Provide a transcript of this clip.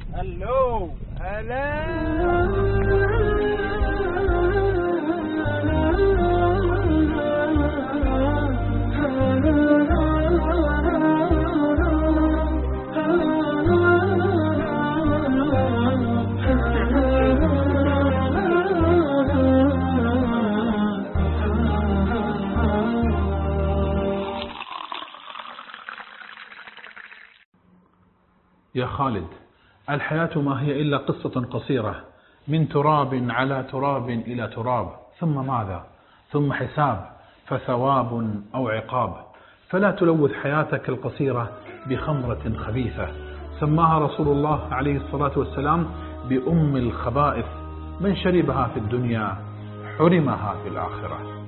الو هلا. يا خالد، الحياة ما هي إلا قصة قصيرة من تراب على تراب إلى تراب، ثم ماذا؟ ثم حساب، فثواب أو عقاب. فلا تلوث حياتك القصيرة بخمرة خبيثة سماها رسول الله عليه الصلاة والسلام بأم الخبائث. من شربها في الدنيا حرمها في الآخرة.